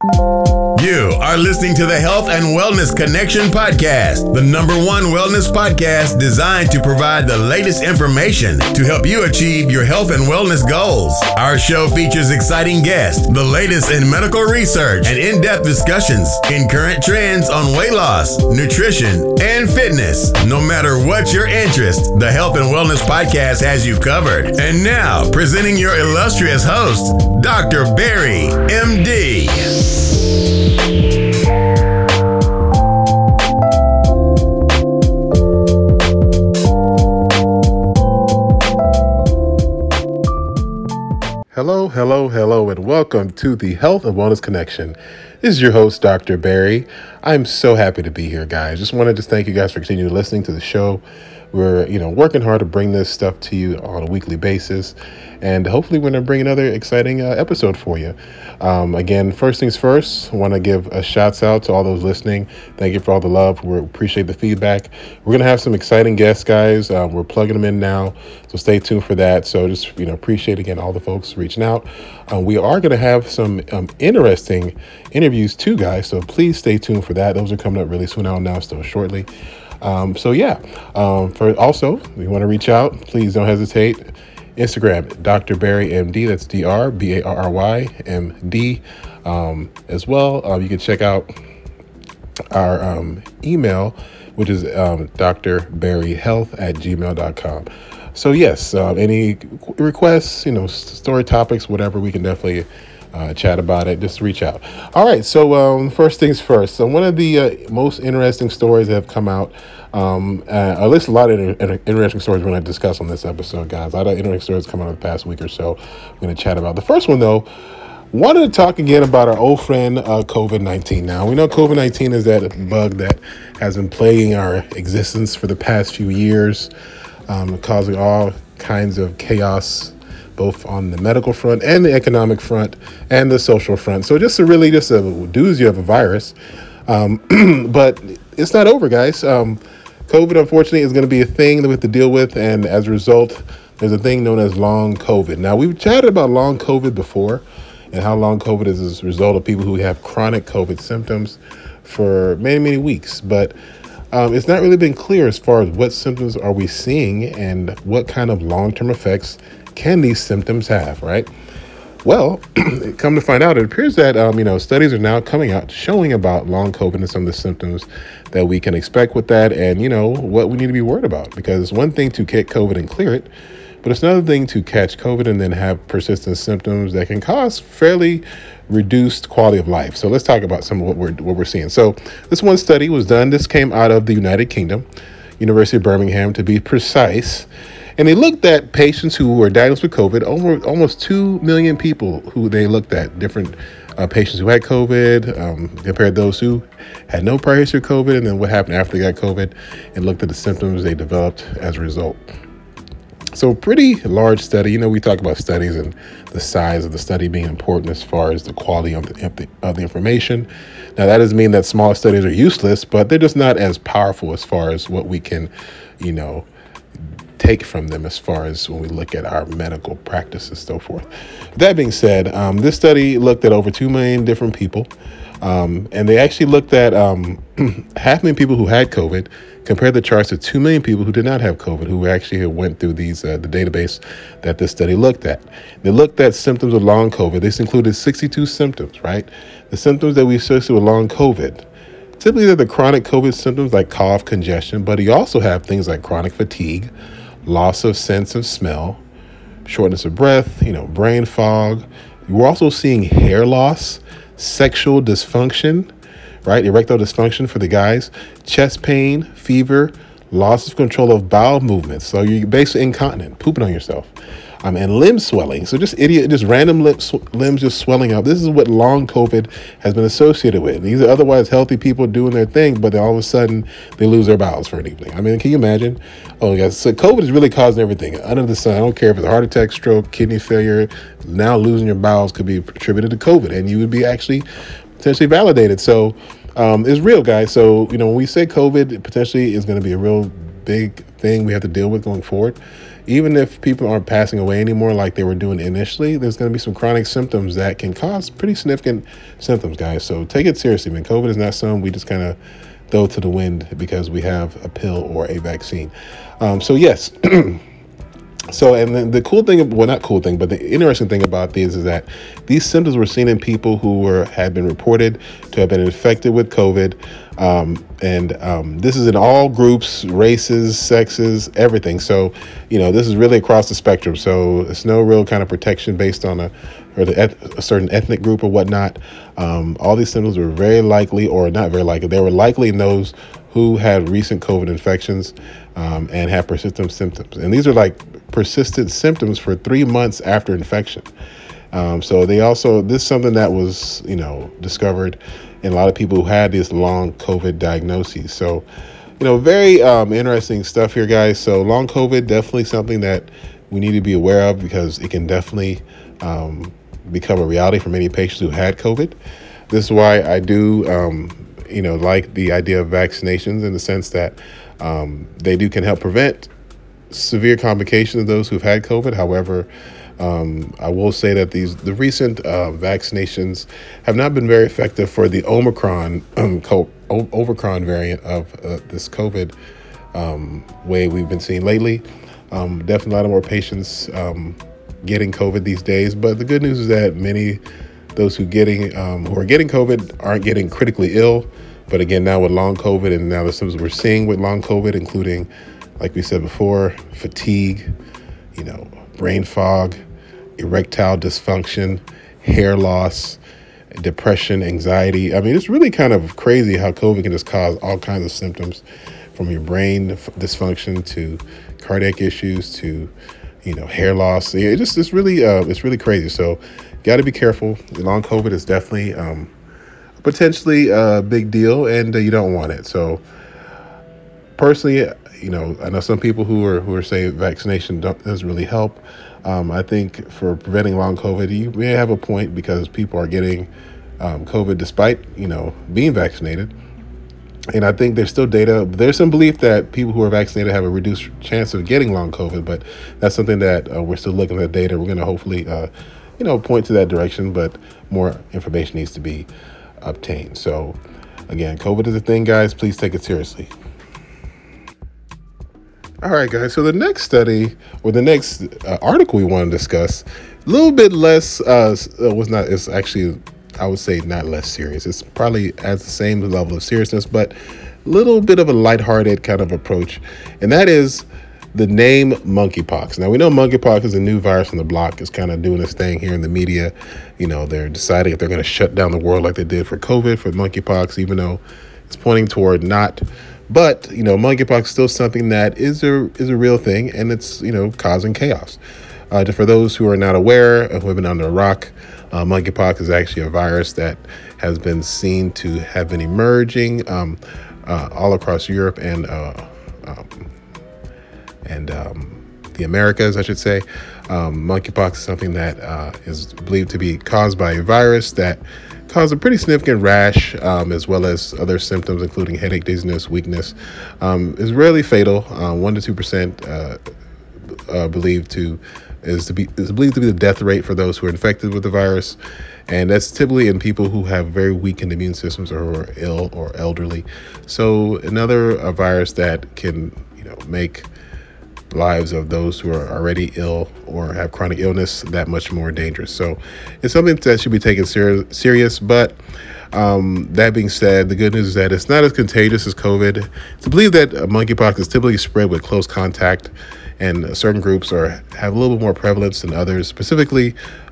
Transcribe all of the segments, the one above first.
You are listening to the Health and Wellness Connection podcast, the number one wellness podcast designed to provide the latest information to help you achieve your health and wellness goals. Our show features exciting guests, the latest in medical research, and in-depth discussions in current trends on weight loss, nutrition, and fitness. No matter what your interest, the Health and Wellness podcast has you covered. And now, presenting your illustrious host, Dr. Barry, MD. Hello, and welcome to the Health and Wellness Connection. This is your host, Dr. Barry. I'm so happy to be here, guys. Just wanted to thank you guys for continuing listening to the show. We're, working hard to bring this stuff to you on a weekly basis, and hopefully we're going to bring another exciting episode for you. Again, first things first, I want to give a shouts out to all those listening. Thank you for all the love. We appreciate the feedback. We're going to have some exciting guests, guys. We're plugging them in now, so stay tuned for that. So just, appreciate, again, all the folks reaching out. We are going to have some interesting interviews too, guys, so please stay tuned for that. Those are coming up really soon. I'll announce those shortly. For also, if you want to reach out, please don't hesitate. Instagram, Dr. Barry MD, that's DrBarrymD. As well, you can check out our email, which is drbarryhealth@gmail.com. So yes, any requests, story topics, whatever, we can definitely chat about it. Just reach out. All right. So first things first. So one of the most interesting stories that have come out, at least a lot of interesting stories we're going to discuss on this episode, guys. A lot of interesting stories come out in the past week or so. We're going to chat about. The first one, though, wanted to talk again about our old friend COVID-19. Now, we know COVID-19 is that bug that has been plaguing our existence for the past few years, causing all kinds of chaos, both on the medical front and the economic front and the social front. So just a doozy of a virus. But it's not over, guys. COVID, unfortunately, is going to be a thing that we have to deal with. And as a result, there's a thing known as long COVID. Now, we've chatted about long COVID before and how long COVID is as a result of people who have chronic COVID symptoms for many, many weeks. But it's not really been clear as far as what symptoms are we seeing and what kind of long-term effects can these symptoms have, right? Well, come to find out, it appears that, studies are now coming out showing about long COVID and some of the symptoms that we can expect with that and, what we need to be worried about. Because it's one thing to get COVID and clear it, but it's another thing to catch COVID and then have persistent symptoms that can cause fairly reduced quality of life. So let's talk about some of what we're seeing. So this one study was done. This came out of the United Kingdom, University of Birmingham to be precise. And they looked at patients who were diagnosed with COVID, almost 2 million people who they looked at, different patients who had COVID, compared those who had no prior history of COVID, and then what happened after they got COVID, and looked at the symptoms they developed as a result. So pretty large study. We talk about studies and the size of the study being important as far as the quality of the information. Now, that doesn't mean that small studies are useless, but they're just not as powerful as far as what we can, take from them as far as when we look at our medical practice and so forth. That being said, this study looked at over 2 million different people, and they actually looked at 500,000 people who had COVID, compared the charts to 2 million people who did not have COVID, who actually went through the database that this study looked at. They looked at symptoms of long COVID. This included 62 symptoms, right? The symptoms that we associate with long COVID. Typically, they're the chronic COVID symptoms like cough, congestion, but you also have things like chronic fatigue, loss of sense of smell, shortness of breath, brain fog. You're also seeing hair loss, sexual dysfunction, right? Erectile dysfunction for the guys, chest pain, fever, loss of control of bowel movements. So you're basically incontinent, pooping on yourself. And limb swelling. So just random limbs just swelling up. This is what long COVID has been associated with. These are otherwise healthy people doing their thing, but then all of a sudden they lose their bowels for an evening. Can you imagine? Oh, yes. So COVID is really causing everything under the sun. I don't care if it's a heart attack, stroke, kidney failure. Now losing your bowels could be attributed to COVID, and you would be actually potentially validated. So it's real, guys. So, when we say COVID potentially is going to be a real big thing we have to deal with going forward, even if people aren't passing away anymore like they were doing initially, there's going to be some chronic symptoms that can cause pretty significant symptoms, guys. So take it seriously, man. COVID is not something we just kind of throw to the wind because we have a pill or a vaccine. So yes. So, and then the cool thing, well, not cool thing, but the interesting thing about these is that these symptoms were seen in people who had been reported to have been infected with COVID. This is in all groups, races, sexes, everything. So, this is really across the spectrum. So it's no real kind of protection based on a certain ethnic group or whatnot. All these symptoms were very likely, or not very likely, they were likely in those who had recent COVID infections and had persistent symptoms. And these are like persistent symptoms for 3 months after infection. So this is something that was, discovered in a lot of people who had these long COVID diagnoses. So, very interesting stuff here, guys. So long COVID, definitely something that we need to be aware of because it can definitely become a reality for many patients who had COVID. This is why I do, like the idea of vaccinations in the sense that they can help prevent severe complications of those who've had COVID. However, I will say that the recent vaccinations have not been very effective for the Omicron variant of this COVID wave we've been seeing lately. Definitely a lot of more patients getting COVID these days. But the good news is that many those who are getting COVID aren't getting critically ill. But again, now with long COVID and now the symptoms we're seeing with long COVID, including, like we said before, fatigue, brain fog, erectile dysfunction, hair loss, depression, anxiety. I mean, it's really kind of crazy how COVID can just cause all kinds of symptoms, from your brain dysfunction to cardiac issues to, hair loss. It's really crazy. So, got to be careful. Long COVID is definitely potentially a big deal, and you don't want it. So, personally, I know some people who are saying vaccination doesn't really help. I think for preventing long COVID, you may have a point because people are getting COVID despite, being vaccinated. And I think there's still data. There's some belief that people who are vaccinated have a reduced chance of getting long COVID, but that's something that we're still looking at data. We're going to hopefully, point to that direction, but more information needs to be obtained. So again, COVID is a thing, guys. Please take it seriously. All right, guys. So the next study, or the next article we want to discuss, a little bit less, it's actually, I would say, not less serious. It's probably at the same level of seriousness, but a little bit of a lighthearted kind of approach. And that is the name monkeypox. Now, we know monkeypox is a new virus on the block. It's kind of doing its thing here in the media. They're deciding if they're going to shut down the world like they did for COVID, for monkeypox, even though it's pointing toward not. But, monkeypox is still something that is a real thing, and it's, causing chaos. For those who are not aware, who have been under a rock, monkeypox is actually a virus that has been seen to have been emerging all across Europe and the Americas, I should say. Monkeypox is something that is believed to be caused by a virus that caused a pretty significant rash, as well as other symptoms, including headache, dizziness, weakness. Is rarely fatal. 1 to 2% believed to be the death rate for those who are infected with the virus, and that's typically in people who have very weakened immune systems or who are ill or elderly. So another virus that can make lives of those who are already ill or have chronic illness that much more dangerous. So it's something that should be taken serious. But that being said, the good news is that it's not as contagious as COVID. It's believed that monkeypox is typically spread with close contact, and certain groups have a little bit more prevalence than others. Specifically,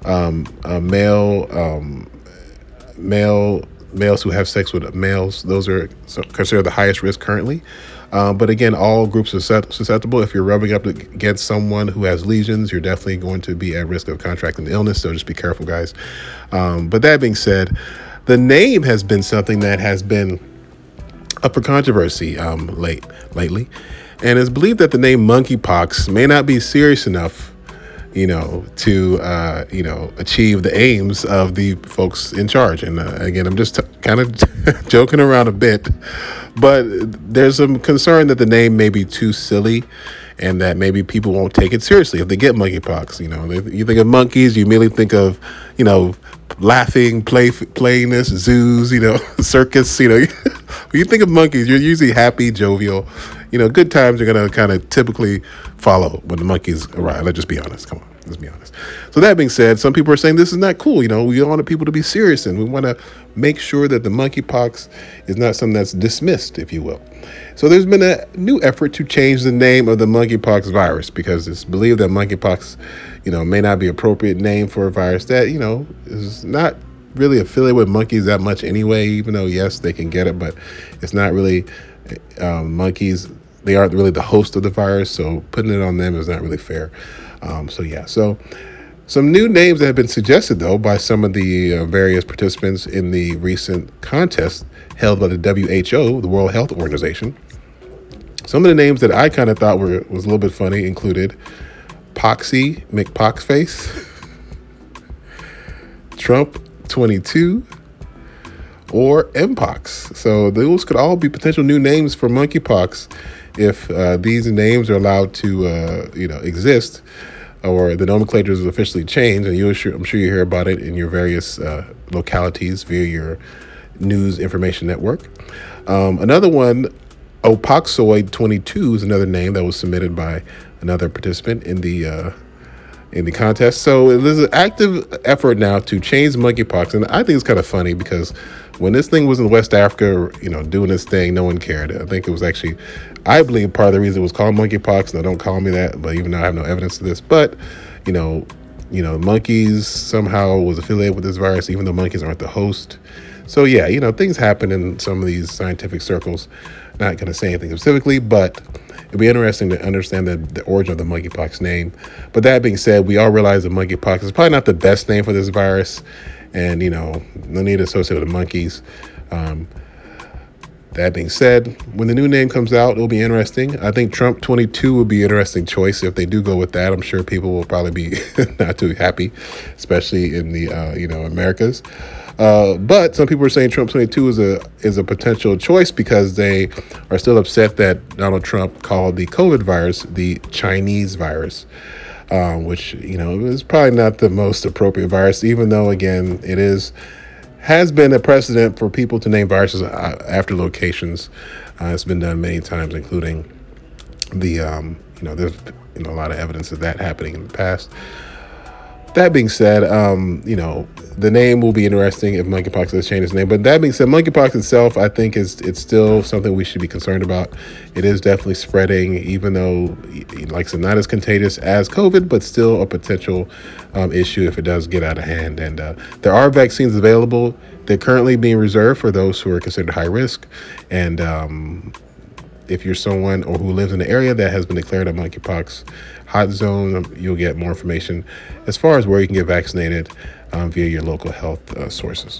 males who have sex with males, those are considered the highest risk currently. But again, all groups are susceptible. If you're rubbing up against someone who has lesions, you're definitely going to be at risk of contracting the illness. So just be careful, guys. But that being said, the name has been something that has been up for controversy lately. And it's believed that the name monkeypox may not be serious enough, to achieve the aims of the folks in charge. And again, I'm just kind of joking around a bit, but there's some concern that the name may be too silly and that maybe people won't take it seriously if they get monkeypox. You think of monkeys, you immediately think of, laughing, playiness, zoos, circus. When you think of monkeys, you're usually happy, jovial. Good times are going to kind of typically follow when the monkeys arrive. Let's just be honest. Come on, let's be honest. So that being said, some people are saying this is not cool. We want people to be serious, and we want to make sure that the monkeypox is not something that's dismissed, if you will. So there's been a new effort to change the name of the monkeypox virus because it's believed that monkeypox, may not be an appropriate name for a virus that, is not really affiliated with monkeys that much anyway, even though, yes, they can get it, but it's not really monkeys. They aren't really the host of the virus, so putting it on them is not really fair. So some new names that have been suggested, though, by some of the various participants in the recent contest held by the WHO, the World Health Organization. Some of the names that I kind of thought was a little bit funny included Poxy McPoxface, Trump 22, or Mpox. So those could all be potential new names for monkeypox if these names are allowed to, exist, or the nomenclature is officially changed. And I'm sure you hear about it in your various localities via your news information network. Another one, Opoxoid 22, is another name that was submitted by another participant in the contest. So there's an active effort now to change monkeypox, and I think it's kind of funny because when this thing was in West Africa, doing this thing, no one cared. I think it was actually, I believe, part of the reason it was called monkeypox. Now, don't call me that, but even though I have no evidence of this, but monkeys somehow was affiliated with this virus, even though monkeys aren't the host. So yeah, things happen in some of these scientific circles. Not going to say anything specifically, but it'd be interesting to understand the origin of the monkeypox name. But that being said, we all realize that monkeypox is probably not the best name for this virus, and no need to associate with the monkeys. That being said, when the new name comes out, it'll be interesting. I think Trump 22 would be an interesting choice if they do go with that. I'm sure people will probably be not too happy, especially in the Americas. But some people are saying Trump 22 is a potential choice because they are still upset that Donald Trump called the COVID virus the Chinese virus, which is probably not the most appropriate virus, even though, again, has been a precedent for people to name viruses after locations. It's been done many times, including there's a lot of evidence of that happening in the past. That being said, the name will be interesting if monkeypox does change its name. But that being said, monkeypox itself, I think it's still something we should be concerned about. It is definitely spreading, even though, like I said, not as contagious as COVID, but still a potential issue if it does get out of hand. And there are vaccines available. They're currently being reserved for those who are considered high risk. And if you're someone or who lives in the area that has been declared a monkeypox hot zone, you'll get more information as far as where you can get vaccinated via your local health sources.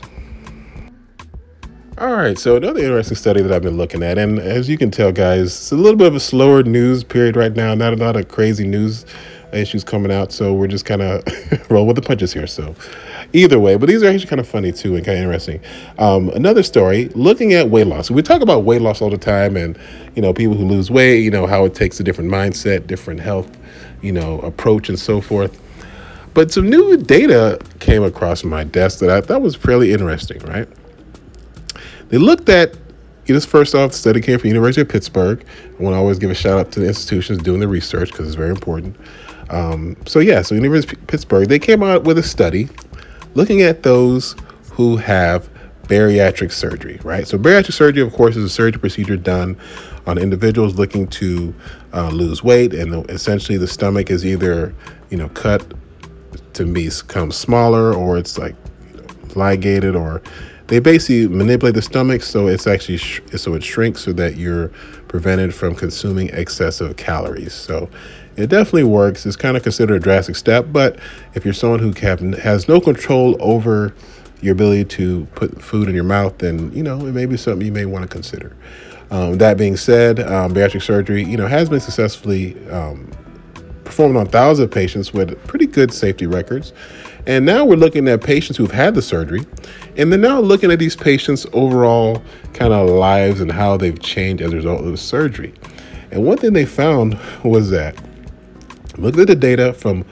All right, so another interesting study that I've been looking at, and as you can tell, guys, it's a little bit of a slower news period right now, not a lot of crazy news issues coming out, so we're just kind of roll with the punches here. So either way, but these are actually kind of funny too and kind of interesting. Another story, looking at weight loss. We talk about weight loss all the time, and people who lose weight, how it takes a different mindset, different health, approach and so forth. But some new data came across my desk that I thought was fairly interesting, right? They looked at, this first off, the study came from the University of Pittsburgh. I want to always give a shout out to the institutions doing the research because it's very important. So University of Pittsburgh, they came out with a study looking at those who have bariatric surgery, right? So bariatric surgery, of course, is a surgery procedure done on individuals looking to lose weight, and essentially the stomach is either, cut to become smaller, or it's like ligated, or they basically manipulate the stomach so it's actually so it shrinks so that you're prevented from consuming excessive calories. So it definitely works. It's kind of considered a drastic step, but if you're someone who has no control over your ability to put food in your mouth, then it may be something you may want to consider. That being said, bariatric surgery has been successfully performed on thousands of patients with pretty good safety records. And now we're looking at patients who've had the surgery, and they're now looking at these patients' overall kind of lives and how they've changed as a result of the surgery. And one thing they found was that, looked at the data from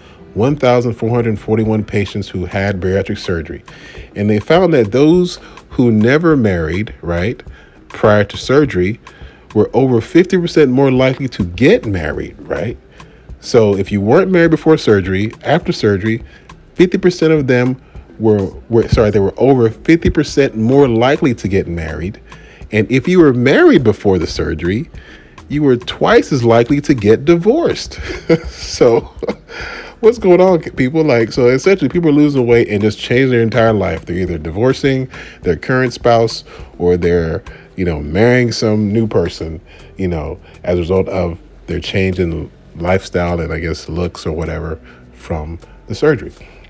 1,441 patients who had bariatric surgery, and they found that those who never married, right, prior to surgery were over 50% more likely to get married, right? So if you weren't married before surgery, after surgery, 50% of them they were over 50% more likely to get married. And if you were married before the surgery, you were twice as likely to get divorced. So what's going on, people? So essentially people are losing weight and just changing their entire life. They're either divorcing their current spouse or they're, marrying some new person, as a result of their change in lifestyle and I guess looks or whatever from the surgery.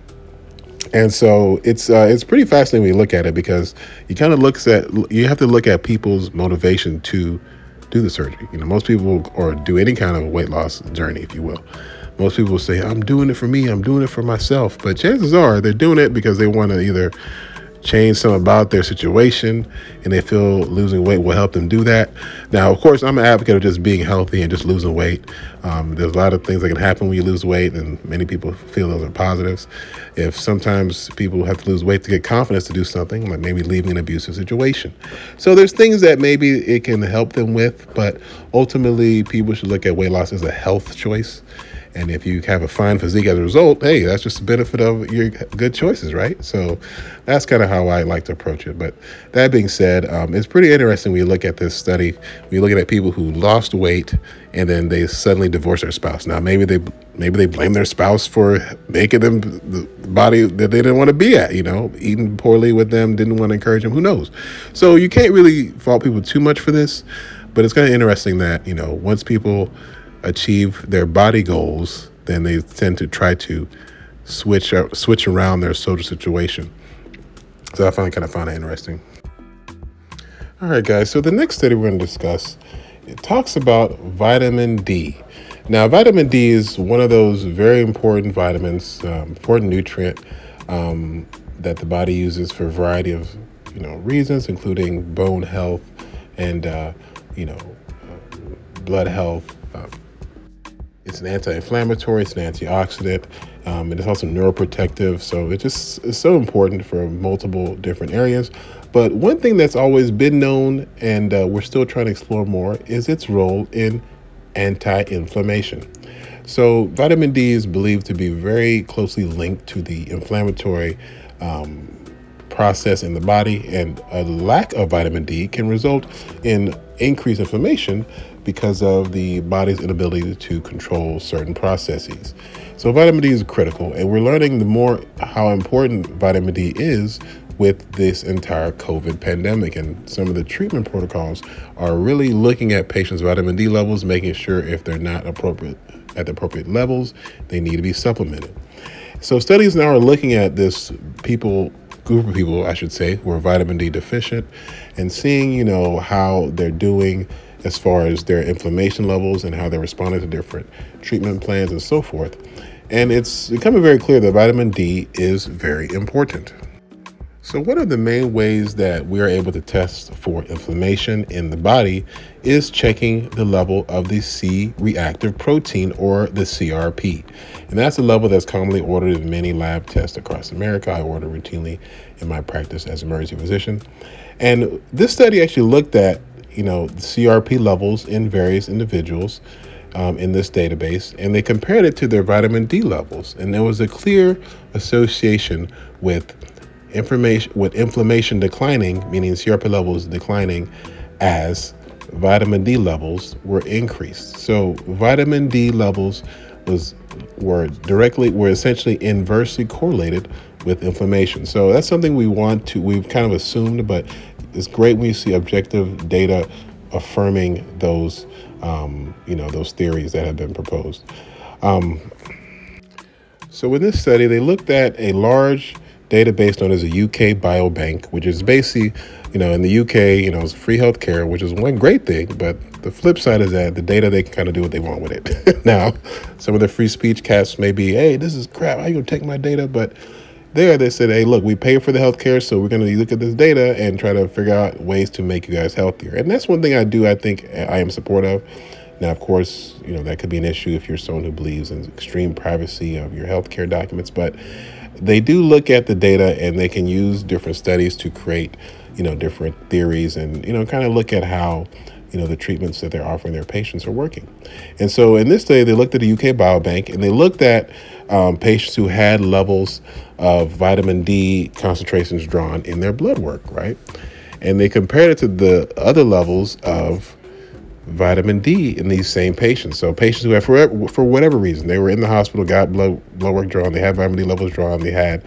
And so it's pretty fascinating when you look at it, because you have to look at people's motivation to do the surgery. Most people, or do any kind of weight loss journey, if you will. Most people will say, I'm doing it for me, I'm doing it for myself. But chances are they're doing it because they want to either change something about their situation and they feel losing weight will help them do that. Now, of course, I'm an advocate of just being healthy and just losing weight. There's a lot of things that can happen when you lose weight, and many people feel those are positives. If sometimes people have to lose weight to get confidence to do something, like maybe leaving an abusive situation. So there's things that maybe it can help them with, but ultimately people should look at weight loss as a health choice. And if you have a fine physique as a result, hey, that's just the benefit of your good choices, right? So that's kind of how I like to approach it. But that being said, it's pretty interesting when you look at this study. When you're looking at people who lost weight and then they suddenly divorce their spouse. Now, maybe they blame their spouse for making them the body that they didn't want to be at, eating poorly with them, didn't want to encourage them. Who knows? So you can't really fault people too much for this. But it's kind of interesting that, once people achieve their body goals, then they tend to try to switch around their social situation. So I kind of find it interesting. All right, guys. So the next study we're going to discuss, it talks about vitamin D. Now, vitamin D is one of those very important vitamins, important nutrient that the body uses for a variety of reasons, including bone health and blood health. It's an anti-inflammatory, it's an antioxidant, and it's also neuroprotective. So it's so important for multiple different areas. But one thing that's always been known, and we're still trying to explore more, is its role in anti-inflammation. So vitamin D is believed to be very closely linked to the inflammatory process in the body, and a lack of vitamin D can result in increased inflammation because of the body's inability to control certain processes. So vitamin D is critical, and we're learning the more how important vitamin D is with this entire COVID pandemic, and some of the treatment protocols are really looking at patients' vitamin D levels, making sure if they're not appropriate at the appropriate levels, they need to be supplemented. So studies now are looking at this group of people, I should say, who are vitamin D deficient, and seeing, how they're doing as far as their inflammation levels and how they're responding to different treatment plans and so forth. And it's becoming very clear that vitamin D is very important. So one of the main ways that we are able to test for inflammation in the body is checking the level of the C-reactive protein, or the CRP. And that's a level that's commonly ordered in many lab tests across America. I order routinely in my practice as an emergency physician. And this study actually looked at the CRP levels in various individuals in this database, and they compared it to their vitamin D levels. And there was a clear association with inflammation declining, meaning CRP levels declining, as vitamin D levels were increased. So vitamin D levels were essentially inversely correlated with inflammation. So that's something we've kind of assumed, but it's great when you see objective data affirming those theories that have been proposed. So in this study, they looked at a large database known as the UK Biobank, which is basically, in the UK, it's free healthcare, which is one great thing. But the flip side is that the data, they can kind of do what they want with it. Now, some of the free speech cats may be, hey, this is crap, how you gonna take my data? But they said, hey, look, we pay for the healthcare, so we're going to look at this data and try to figure out ways to make you guys healthier. And that's one thing I think I am supportive of. Now, of course, that could be an issue if you're someone who believes in extreme privacy of your healthcare documents, but they do look at the data and they can use different studies to create, different theories and, kind of look at how, the treatments that they're offering their patients are working. And so in this study, they looked at the UK Biobank and they looked at patients who had levels of vitamin D concentrations drawn in their blood work, right? And they compared it to the other levels of vitamin D in these same patients. So patients who had, for whatever reason, they were in the hospital, got blood work drawn, they had vitamin D levels drawn, they had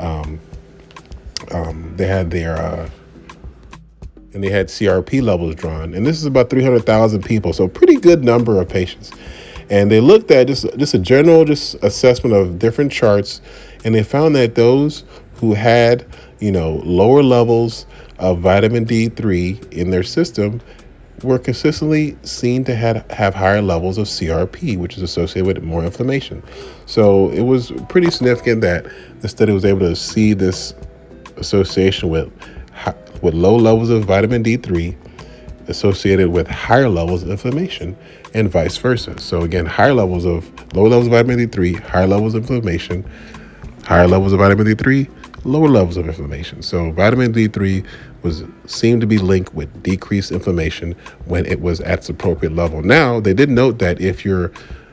they had CRP levels drawn. And this is about 300,000 people, so pretty good number of patients. And they looked at just a general assessment of different charts, and they found that those who had, lower levels of vitamin D3 in their system were consistently seen to have higher levels of CRP, which is associated with more inflammation. So it was pretty significant that the study was able to see this association with low levels of vitamin D3 associated with higher levels of inflammation and vice versa. So again, low levels of vitamin D3, higher levels of inflammation, higher levels of vitamin D3, lower levels of inflammation. So vitamin D3 seemed to be linked with decreased inflammation when it was at its appropriate level. Now, they did note that if your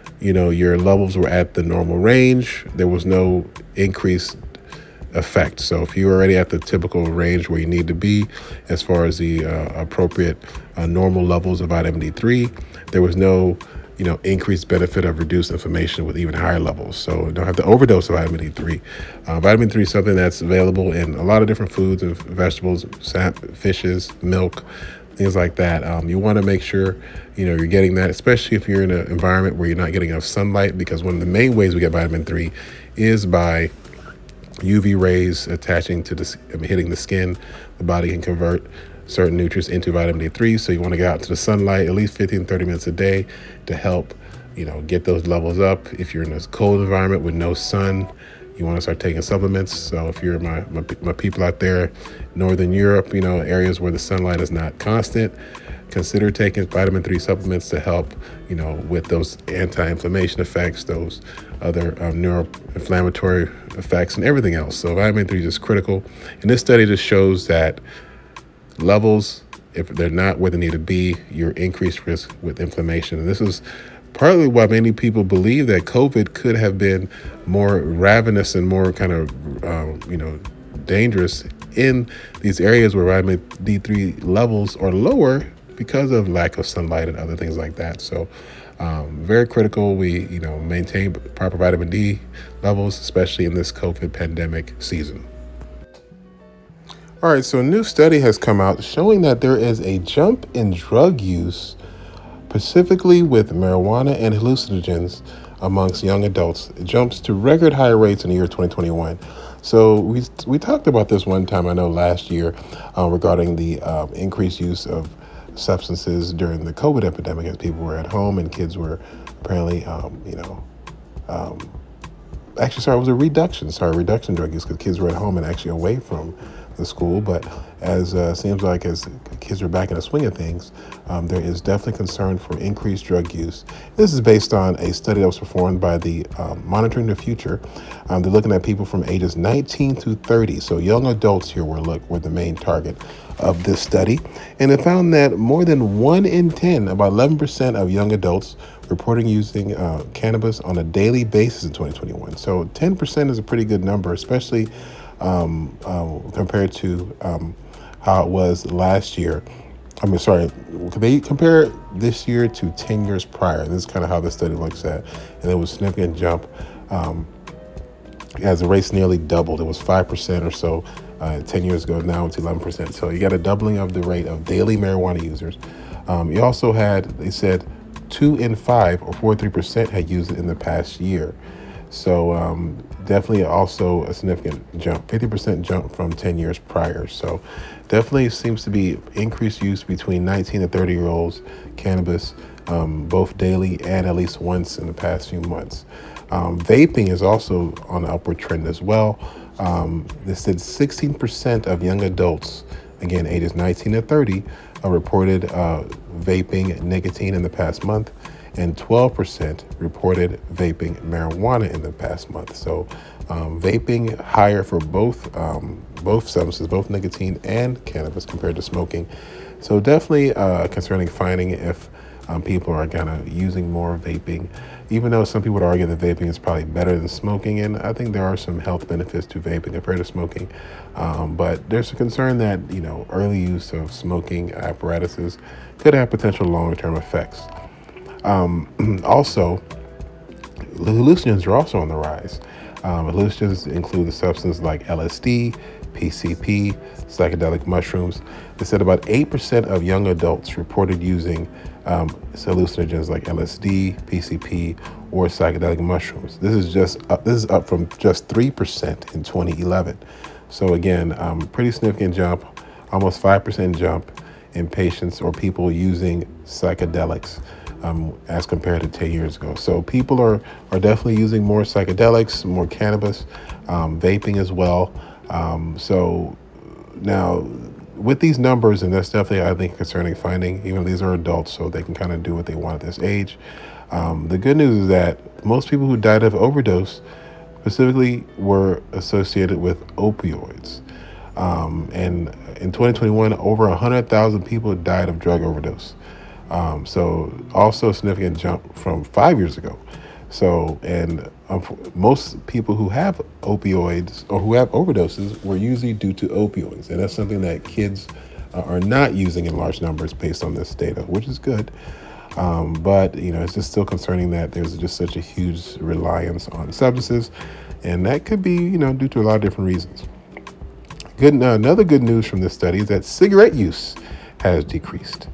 levels were at the normal range, there was no increased effect. So if you're already at the typical range where you need to be as far as the appropriate normal levels of vitamin D3, there was no increased benefit of reduced inflammation with even higher levels. So you don't have to overdose of vitamin D3. Vitamin D3 is something that's available in a lot of different foods and vegetables, fishes, milk, things like that. You want to make sure you're getting that, especially if you're in an environment where you're not getting enough sunlight, because one of the main ways we get vitamin D3 is by UV rays attaching to hitting the skin. The body can convert certain nutrients into vitamin D3. So you want to get out to the sunlight at least 15, 30 minutes a day to help, get those levels up. If you're in a cold environment with no sun, you want to start taking supplements. So if you're my people out there, Northern Europe, areas where the sunlight is not constant, consider taking vitamin 3 supplements to help, with those anti-inflammation effects, those other neuroinflammatory effects and everything else. So vitamin 3 is just critical. And this study just shows that levels, if they're not where they need to be, you're increased risk with inflammation. And this is partly why many people believe that COVID could have been more ravenous and more kind of, dangerous in these areas where vitamin D3 levels are lower because of lack of sunlight and other things like that. So very critical we, maintain proper vitamin D levels, especially in this COVID pandemic season. All right, so a new study has come out showing that there is a jump in drug use, specifically with marijuana and hallucinogens amongst young adults. It jumps to record high rates in the year 2021. So we talked about this one time, I know last year, regarding the increased use of substances during the COVID epidemic as people were at home and kids were apparently, it was a reduction drug use because kids were at home and actually away from the school. But as seems like as kids are back in the swing of things, there is definitely concern for increased drug use. This is based on a study that was performed by the Monitoring the Future. They're looking at people from ages 19 to 30. So young adults here were the main target of this study. And it found that more than 1 in 10, about 11% of young adults reporting using cannabis on a daily basis in 2021. So 10% is a pretty good number, especially compared to how it was last year. They compare this year to 10 years prior. This is kind of how the study looks at. And there was a significant jump as the rates nearly doubled. It was 5% or so 10 years ago. Now it's 11%. So you got a doubling of the rate of daily marijuana users. You also they said 2 in 5 or 43% had used it in the past year. So definitely also a significant jump, 50% jump from 10 years prior. So definitely seems to be increased use between 19 and 30-year-olds, cannabis, both daily and at least once in the past few months. Vaping is also on an upward trend as well. They said 16% of young adults, again, ages 19 to 30, reported vaping nicotine in the past month. and 12% reported vaping marijuana in the past month. So vaping higher for both substances, both nicotine and cannabis compared to smoking. So definitely concerning finding if people are kind of using more vaping, even though some people would argue that vaping is probably better than smoking. And I think there are some health benefits to vaping compared to smoking. But there's a concern that, early use of smoking apparatuses could have potential longer-term effects. Also, hallucinogens are also on the rise. Hallucinogens include the substances like LSD, PCP, psychedelic mushrooms. They said about 8% of young adults reported using hallucinogens like LSD, PCP, or psychedelic mushrooms. This is up from just 3% in 2011. So again, pretty significant jump, almost 5% jump in patients or people using psychedelics as compared to 10 years ago. So people are definitely using more psychedelics, more cannabis, vaping as well. So now with these numbers, and that's definitely, I think, concerning finding, even though these are adults, so they can kind of do what they want at this age. The good news is that most people who died of overdose specifically were associated with opioids. And in 2021, over 100,000 people died of drug overdose. So also a significant jump from 5 years ago. So, and most people who have opioids or who have overdoses were usually due to opioids. And that's something that kids are not using in large numbers based on this data, which is good. But, it's just still concerning that there's just such a huge reliance on substances. And that could be, due to a lot of different reasons. Another good news from this study is that cigarette use has decreased.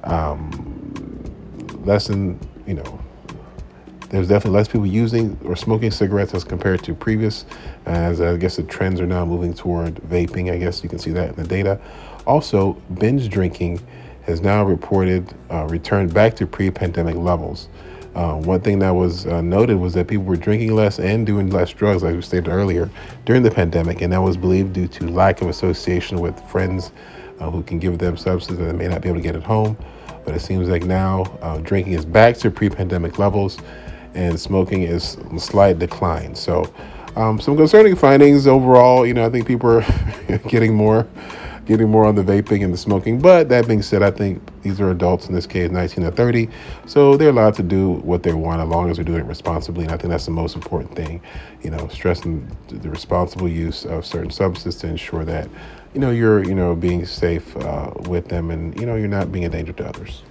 There's definitely less people using or smoking cigarettes as compared to previous, as I guess the trends are now moving toward vaping. I guess you can see that in the data. Also, binge drinking has now returned back to pre-pandemic levels. One thing that was noted was that people were drinking less and doing less drugs, like we stated earlier, during the pandemic, and that was believed due to lack of association with friends who can give them substances that they may not be able to get at home. But it seems like now drinking is back to pre-pandemic levels, and smoking is in slight decline. So some concerning findings overall. I think people are getting more on the vaping and the smoking. But that being said, I think these are adults, in this case 19 to 30, so they're allowed to do what they want as long as they're doing it responsibly. And I think that's the most important thing, stressing the responsible use of certain substances to ensure that you're being safe with them, and you're not being a danger to others.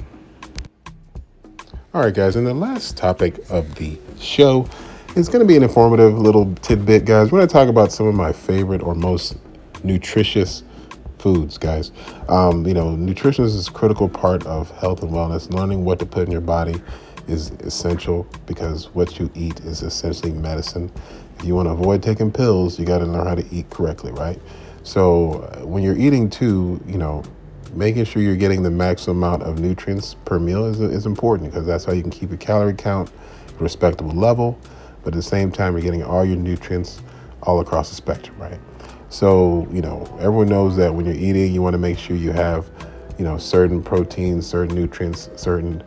All right, guys, and the last topic of the show is going to be an informative little tidbit, guys. We're going to talk about some of my favorite or most nutritious foods, guys. Nutrition is a critical part of health and wellness. Learning what to put in your body is essential, because what you eat is essentially medicine. If you want to avoid taking pills, you got to learn how to eat correctly, right? So when you're eating too, making sure you're getting the maximum amount of nutrients per meal is important, because that's how you can keep your calorie count at a respectable level, but at the same time you're getting all your nutrients all across the spectrum, right? So, everyone knows that when you're eating, you want to make sure you have, certain proteins, certain nutrients, certain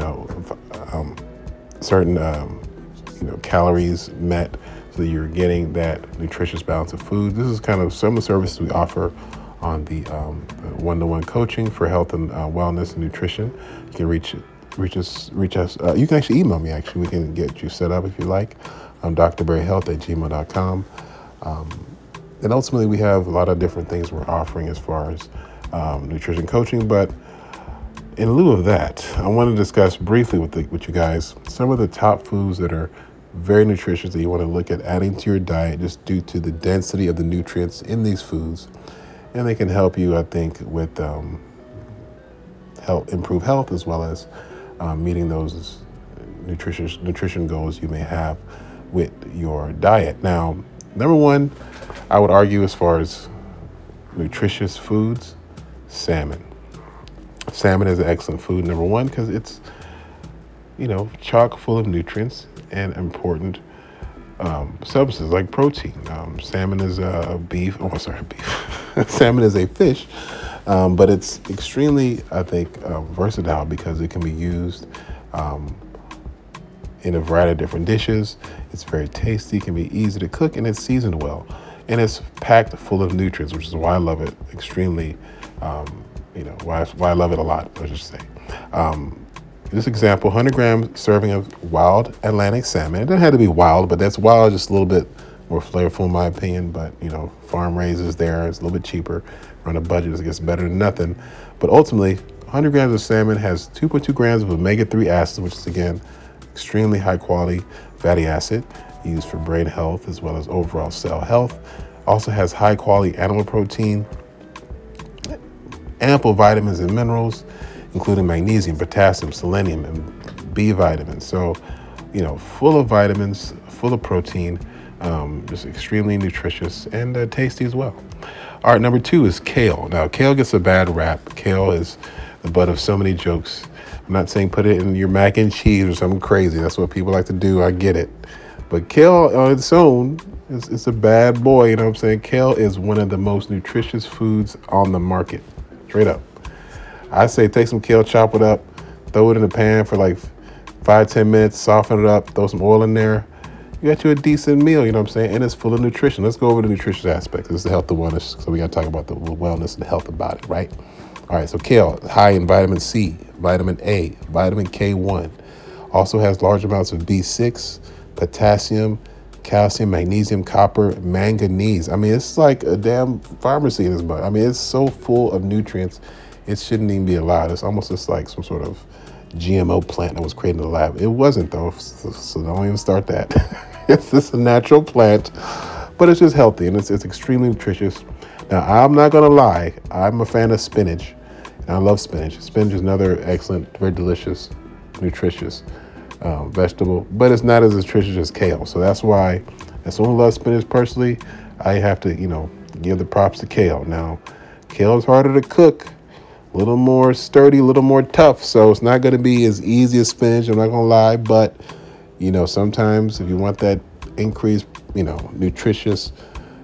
calories met, so you're getting that nutritious balance of food. This is kind of some of the services we offer on the one-to-one coaching for health and wellness and nutrition. You can reach us. You can actually email me. Actually, we can get you set up if you like. drbarryhealth@gmail.com. And ultimately, we have a lot of different things we're offering as far as nutrition coaching. But in lieu of that, I want to discuss briefly with you guys some of the top foods that are very nutritious that you want to look at adding to your diet, just due to the density of the nutrients in these foods. And they can help you, I think, with improve health, as well as meeting those nutrition goals you may have with your diet. Now, number one, I would argue as far as nutritious foods, salmon. Salmon is an excellent food, number one, because it's, chock full of nutrients and important substances like protein. Salmon is beef. Salmon is a fish, but it's extremely, I think, versatile, because it can be used in a variety of different dishes. It's very tasty, can be easy to cook, and it's seasoned well. And it's packed full of nutrients, which is why I love it extremely, why I love it a lot, I should say. This example, 100 gram serving of wild Atlantic salmon. It doesn't have to be wild, but that's wild, just a little bit more flavorful in my opinion. But, farm raises there, it's a little bit cheaper. On a budget, it gets better than nothing. But ultimately, 100 grams of salmon has 2.2 grams of omega-3 acid, which is, again, extremely high quality fatty acid used for brain health as well as overall cell health. Also has high quality animal protein, ample vitamins and minerals, including magnesium, potassium, selenium, and B vitamins. So, full of vitamins, full of protein, just extremely nutritious and tasty as well. All right, number 2 is kale. Now, kale gets a bad rap. Kale is the butt of so many jokes. I'm not saying put it in your mac and cheese or something crazy. That's what people like to do. I get it. But kale on its own is a bad boy. You know what I'm saying? Kale is one of the most nutritious foods on the market. Straight up. I say take some kale, chop it up, throw it in the pan for like 5-10 minutes, soften it up, throw some oil in there. You got you a decent meal, you know what I'm saying? And it's full of nutrition. Let's go over the nutrition aspect. This is the health and wellness. So we got to talk about the wellness and health about it, right? All right, so kale, high in vitamin C, vitamin A, vitamin K1. Also has large amounts of B6, potassium, calcium, magnesium, copper, manganese. I mean, it's like a damn pharmacy in this butt. I mean, it's so full of nutrients, it shouldn't even be allowed. It's almost just like some sort of GMO plant that was created in the lab. It wasn't, though, so don't even start that. It's just a natural plant, but it's just healthy, and it's extremely nutritious. Now, I'm not going to lie. I'm a fan of spinach, and I love spinach. Spinach is another excellent, very delicious, nutritious vegetable, but it's not as nutritious as kale. So that's why, as someone who loves spinach personally, I have to, give the props to kale. Now, kale is harder to cook, a little more sturdy, a little more tough, so it's not going to be as easy as spinach, I'm not going to lie, but, sometimes if you want that increased, nutritious,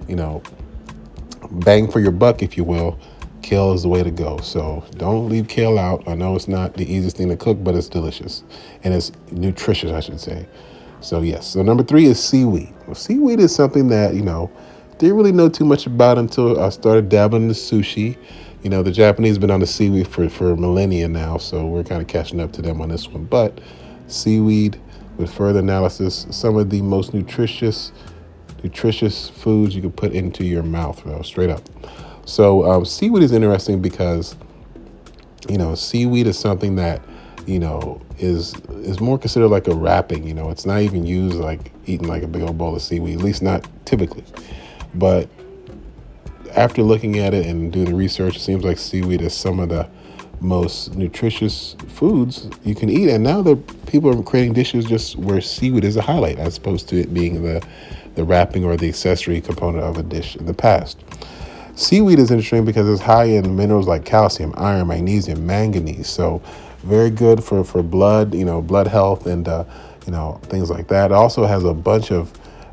bang for your buck, if you will, kale is the way to go. So don't leave kale out. I know it's not the easiest thing to cook, but it's delicious. And it's nutritious, I should say. So yes. So number 3 is seaweed. Well, seaweed is something that, didn't really know too much about until I started dabbling in the sushi. The Japanese have been on the seaweed for millennia now, so we're kind of catching up to them on this one. But seaweed, with further analysis, some of the most nutritious foods you can put into your mouth, straight up. So seaweed is interesting because, seaweed is something that, is more considered like a wrapping. It's not even used like eating like a big old bowl of seaweed, at least not typically. But after looking at it and doing the research, it seems like seaweed is some of the most nutritious foods you can eat. And now people are creating dishes just where seaweed is a highlight, as opposed to it being the wrapping or the accessory component of a dish in the past. Seaweed is interesting because it's high in minerals like calcium, iron, magnesium, manganese. So very good for blood, blood health and, things like that. It also has a bunch of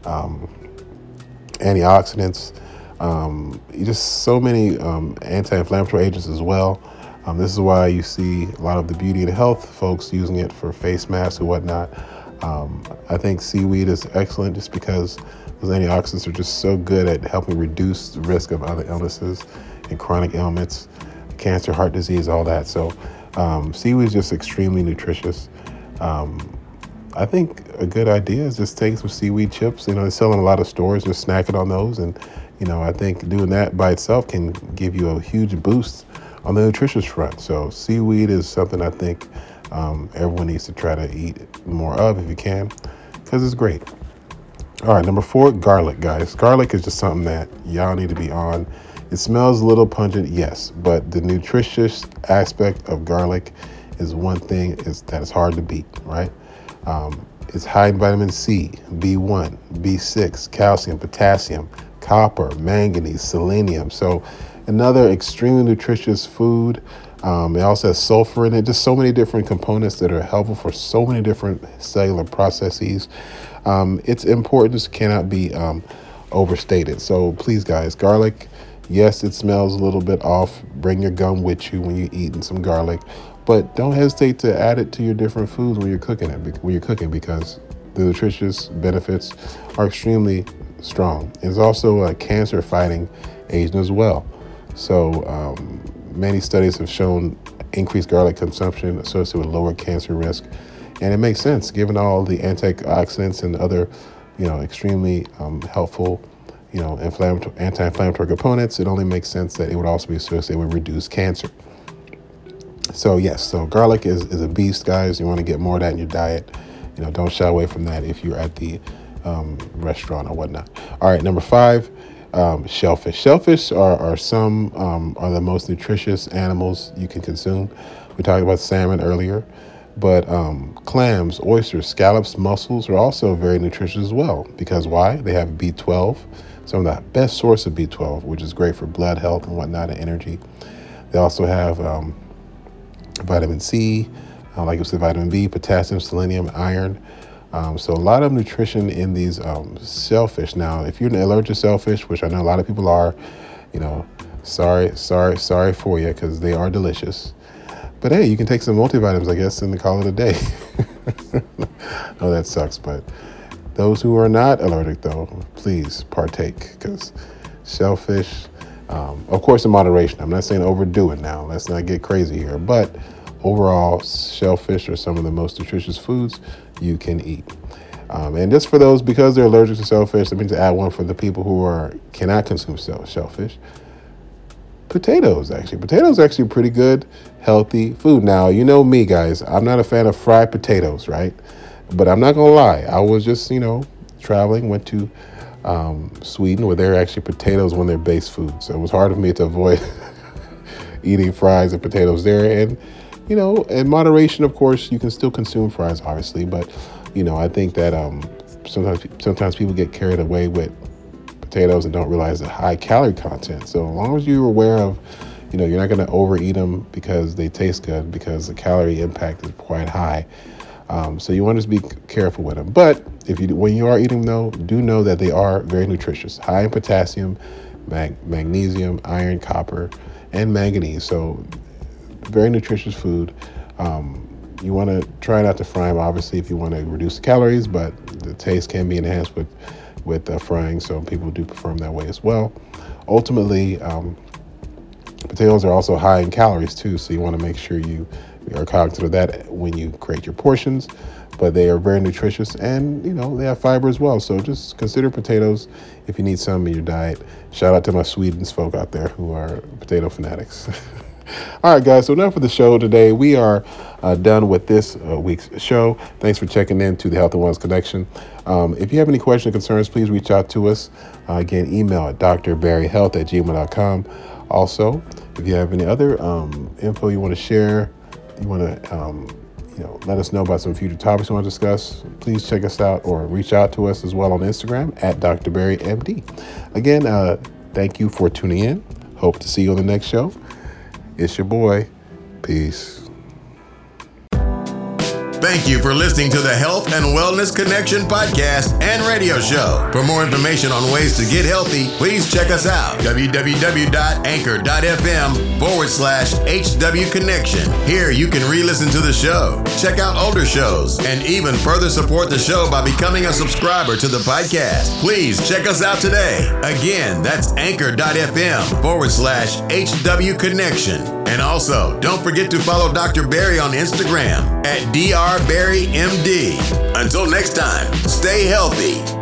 antioxidants, just so many anti-inflammatory agents as well. This is why you see a lot of the beauty and health folks using it for face masks and whatnot. I think seaweed is excellent just because those antioxidants are just so good at helping reduce the risk of other illnesses and chronic ailments, cancer, heart disease, all that. So seaweed is just extremely nutritious. I think a good idea is just take some seaweed chips. They sell in a lot of stores, just snack it on those. And, I think doing that by itself can give you a huge boost on the nutritious front. So seaweed is something I think everyone needs to try to eat more of if you can, because it's great. All right, number 4, garlic, guys. Garlic is just something that y'all need to be on. It smells a little pungent, yes, but the nutritious aspect of garlic is one thing that is hard to beat, right? It's high in vitamin C, B1, B6, calcium, potassium, copper, manganese, selenium. So another extremely nutritious food. It also has sulfur in it, just so many different components that are helpful for so many different cellular processes. Its importance cannot be overstated. So please, guys, garlic Yes, it smells a little bit off. Bring your gum with you when you're eating some garlic, but don't hesitate to add it to your different foods when you're cooking because the nutritious benefits are extremely strong. It's also a cancer fighting agent as well. So many studies have shown increased garlic consumption associated with lower cancer risk. And it makes sense given all the antioxidants and other, extremely helpful, anti-inflammatory components. It only makes sense that it would also be associated with reduced cancer. So yes, so garlic is a beast, guys. You want to get more of that in your diet. Don't shy away from that if you're at the restaurant or whatnot. All right, number 5, shellfish. Shellfish are the most nutritious animals you can consume. We talked about salmon earlier. But clams, oysters, scallops, mussels are also very nutritious as well. Because why? They have B12, some of the best source of B12, which is great for blood health and whatnot and energy. They also have vitamin C, like I said, vitamin B, potassium, selenium, iron. So a lot of nutrition in these shellfish. Now, if you're allergic to shellfish, which I know a lot of people are, sorry for you, because they are delicious. But hey, you can take some multivitamins, I guess, and call it a day. No, that sucks. But those who are not allergic, though, please partake, because shellfish, of course, in moderation. I'm not saying overdo it now. Let's not get crazy here. But overall, shellfish are some of the most nutritious foods you can eat. And just for those, because they're allergic to shellfish, that means to add one for the people who cannot consume shellfish. Potatoes actually pretty good, healthy food. Now, you know me, guys, I'm not a fan of fried potatoes, right? But I'm not gonna lie, I was just traveling, went to Sweden, where there are actually potatoes when they're base food, so it was hard for me to avoid eating fries and potatoes there. And in moderation, of course, you can still consume fries, obviously, but I think that sometimes people get carried away with potatoes and don't realize the high calorie content. So as long as you're aware of, you're not going to overeat them because they taste good, because the calorie impact is quite high. So you want to just be careful with them. But when you are eating them, though, do know that they are very nutritious, high in potassium, magnesium, iron, copper, and manganese. So very nutritious food. You want to try not to fry them, obviously, if you want to reduce the calories, but the taste can be enhanced with frying, so people do prefer them that way as well. Ultimately, potatoes are also high in calories too, so you want to make sure you are cognizant of that when you create your portions. But they are very nutritious, and they have fiber as well. So just consider potatoes if you need some in your diet. Shout out to my Sweden's folk out there who are potato fanatics. All right, guys, so enough for the show today. We are done with this week's show. Thanks for checking in to the Health and Wellness Connection. If you have any questions or concerns, please reach out to us. Again, email at drbarryhealth@gmail.com. Also, if you have any other info you want to share, you want to let us know about some future topics you want to discuss, please check us out or reach out to us as well on Instagram at drbarrymd. Again, thank you for tuning in. Hope to see you on the next show. It's your boy. Peace. Thank you for listening to the Health and Wellness Connection podcast and radio show. For more information on ways to get healthy, please check us out. www.anchor.fm/HW Connection. Here you can re-listen to the show, check out older shows, and even further support the show by becoming a subscriber to the podcast. Please check us out today. Again, that's anchor.fm/HW Connection. And also, don't forget to follow Dr. Barry on Instagram at drbarrymd. Until next time, stay healthy.